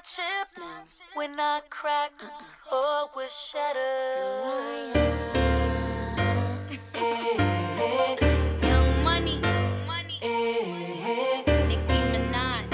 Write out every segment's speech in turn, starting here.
chipped. We're not cracked or we're shattered. Young Money, Nicki Minaj,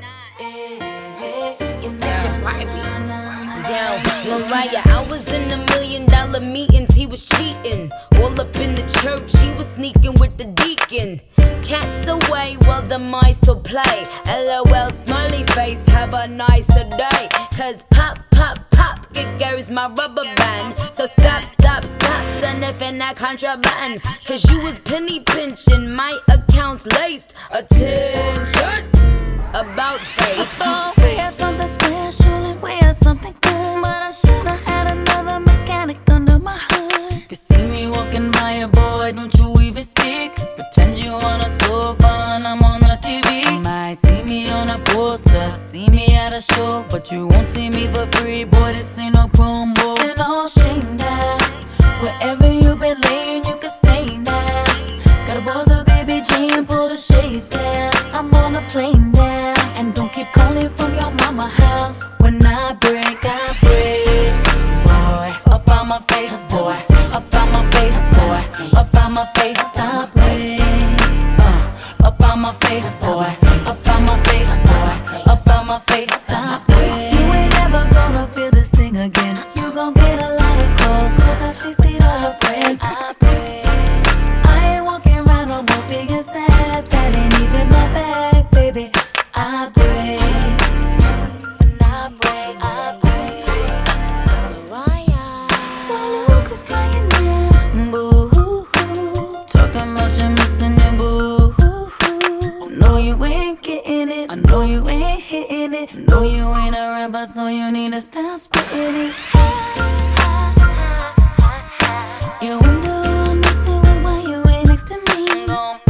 it's such a Barbie. Yo, Mariah, I was in $1 million meetings, he was cheating. All up in the church, he was sneaking with the deacon. Cats away while the mice will play. LOL, smiley face, have a nicer day. Cause pop, pop, pop, it goes my rubber band. So stop, stop, stop, sniffing that contraband. Cause you was penny pinching, my account's laced. Attention, about face. I thought we had something special and we had something good, but I should've had another mechanic under my hood. You see me walking by a boy, don't you even speak. Pretend you on a sofa and I'm on the TV. You might see me on a poster, see me at a show, but you won't see me for free, boy, this ain't no promo. Then all shame now, wherever you been laying, you can stay now. Gotta boil the baby J and pull the shades down. I'm on a plane now, and don't keep calling from your mama house. When I break, boy, up on my face, boy, up on my face, boy, up on my face, I break. Up on my face, boy, up on my face, boy, up on my face, I break. You ain't never gonna feel this thing again. You gon' get a lot of calls, cause I see to her friends. I break. I ain't walking around no more big and sad. That ain't even my bag, baby. I break. When I break, I break. Mariah, So Lucas crying now. Boo-hoo-hoo. Talking about you missing it, boo-hoo-hoo. I know you ain't getting it, I know you ain't hitting it. I know you ain't a rapper, so you need to stop spitting it. You wonder who I'm messing with, why you ain't next to me.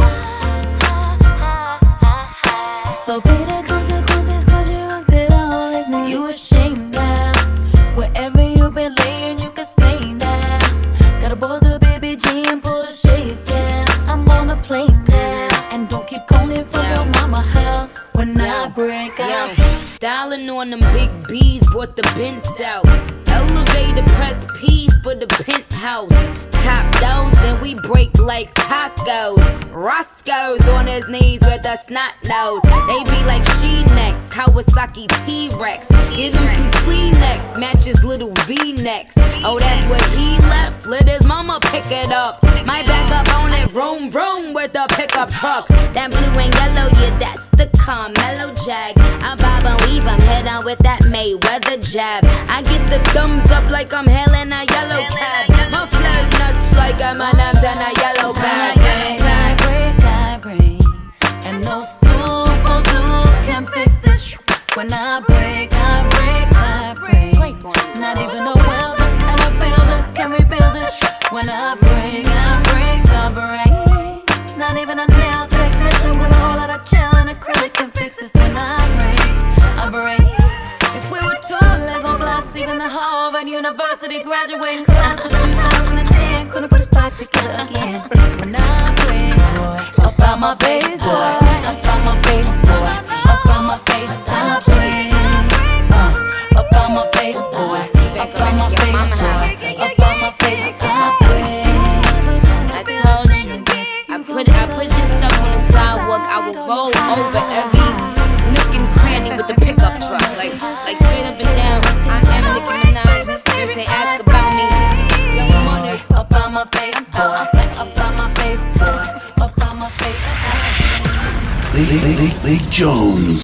So pay the consequences, cause you acted all like me. You ashamed now, wherever you been laying, you can stay now. Gotta boil the baby G and pull the shades down. I'm on a plane now, and don't keep calling from your mama house. When I break out, styling on them big B's, brought the Benz out. Elevator press P for the penthouse. Cop those, then we break like tacos. Roscoe's on his knees with a snot nose. They be like she next, Kawasaki T-Rex. Give him some Kleenex, matches little V-necks. Oh, that's what he left, let his mama pick it up. My back up on it, vroom vroom with the pickup truck. That blue and yellow, yeah, that's the Carmelo Jag. I bob and weave, I'm head on with that Mayweather jab. I get the thumbs up like I'm hailing a yellow cab. My flow nuts like M&M's and a yellow bag. I break, and no super glue can fix this. When I break, I break. Not even a welder and a builder can rebuild it. When I break, I break. Not even a nail technician with a whole lot of gel and acrylic can fix this. When I break. If we were tall Lego blocks, even the Harvard University graduating class of 2010 couldn't put us back together again. When I break, boy, up on my face, boy, up on my face, boy, up on my face, I break. Up on my face, boy, up on my face, boy, up on my face, I break. I told you, I put your stuff on the sidewalk. I will roll over every nook and cranny with the pickup truck, like straight up and down. I am Nicki Minaj. If they ask about me, Young Money. Up on my face, boy, up on my face, boy, up on my face. Lee Jones.